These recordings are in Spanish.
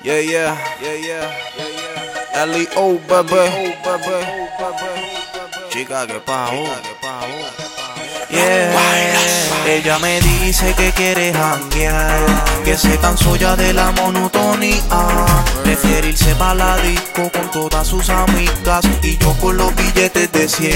Yeah, yeah, yeah, yeah, L.E.O, bebé. Chica, que pavo. Yeah. Ella me dice que quiere janguear, que se cansó ya de la monotonía. Prefiere irse pa' la disco con todas sus amigas y yo con los billetes de 100.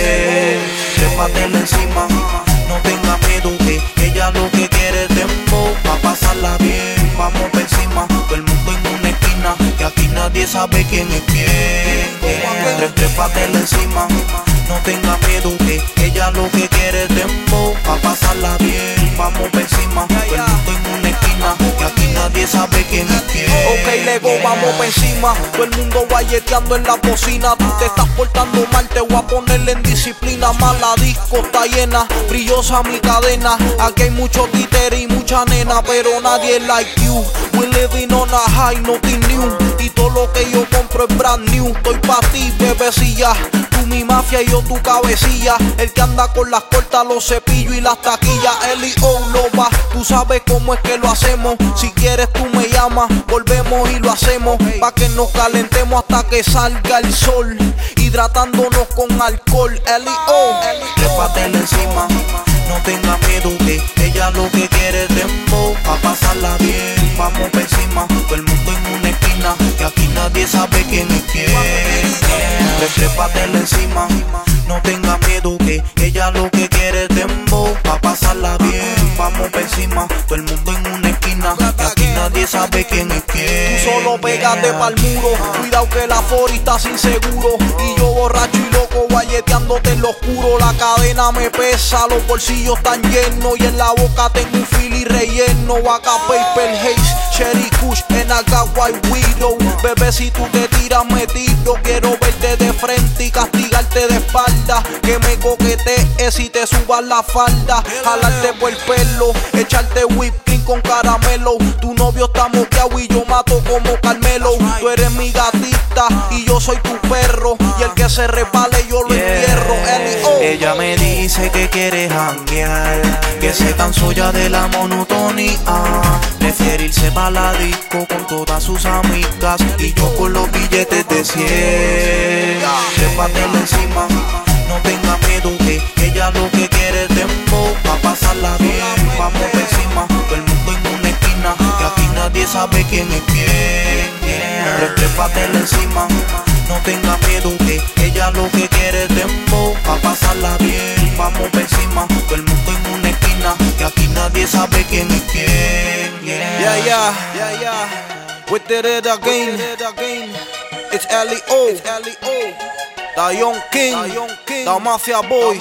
Trépatela encima, no tenga miedo, que ella lo que quiere es dembow, pa' pasarla bien. Vamos por encima, todo el mundo en una esquina, que aquí nadie sabe quién es quién. Trépatela encima, no tenga miedo, que ella lo que quiere es dembow, pa' pasarla bien. Vamos por encima, todo el mundo en una esquina, que aquí nadie sabe quién es quién. Ok, Lego, vamos por encima, todo el mundo guayeteando en la bocina. Tú te estás portando mal, te voy a ponerle en disciplina. Más la disco está llena, brillosa mi cadena. Aquí hay mucho títere y mucha nena, pero nadie like you. We living on a high, nothing new. Y todo lo que yo compro es brand new. Estoy pa' ti, bebecilla. Tú mi mafia y yo tu cabecilla. El que anda con las cortas, los cepillos y las taquillas. L.E.O no va, tú sabes cómo es que lo hacemos. Si quieres tú me llamas, volvemos y lo hacemos. Pa' que nos calentemos hasta que salga el sol, hidratándonos con alcohol. L.E.O Trépatela encima, no tenga miedo, que ella lo que quiere es dembow, pa' pasarla bien. Vamos por encima, todo el mundo en una esquina, que aquí nadie sabe quién es quién. Trépatela encima, no tenga miedo, que ella lo que quiere es dembow, pa' pasarla bien. Vamos por encima, todo el mundo en una esquina, que aquí nadie sabe quién es quién. Tú solo pégate pa'l muro, cuidado que la fori está sin seguro. Y yo borracho y loco guayeteándote en lo oscuro. La cadena me pesa, los bolsillos están llenos y en la boca tengo un fili relleno. Acá Paper Haze, Cherry Kush, en acá White Widow. Bebé, si tú te tiras me tiro, quiero verte de frente y castigarte de espalda. Que me coquetees y te subas la falda, jalarte por el pelo, echarte whipped cream con caramelo. Tu novio está moqueado y yo mato como Carmelo. Tú eres mi gatita y yo soy tu perro, y el que se repale yo lo entierro. L.E.O Ella me dice que quiere janguear, que se cansó ya de la monotonía. Prefiere irse pa' la disco con todas sus amigas y yo con los billetes de 100. Trépatela encima, no tenga miedo, que ella lo que quiere es dembow, pa' pasarla bien. Vamos por encima, todo el mundo en una esquina, que aquí nadie sabe quién es quién. Trépatela encima, no tenga miedo, que ella lo que quiere es dembow, pa' pasarla bien. Vamos por encima, todo el mundo en una esquina, que aquí nadie sabe quién es quién. Yeah. We did it again. It's L.E.O The Young King, The Mafia Boy.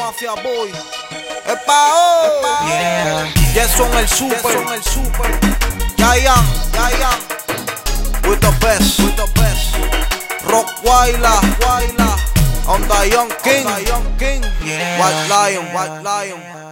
¡Epa! Jason el Super. Yayan. With the best. Rock Waila. I'm the Young King. White Lion.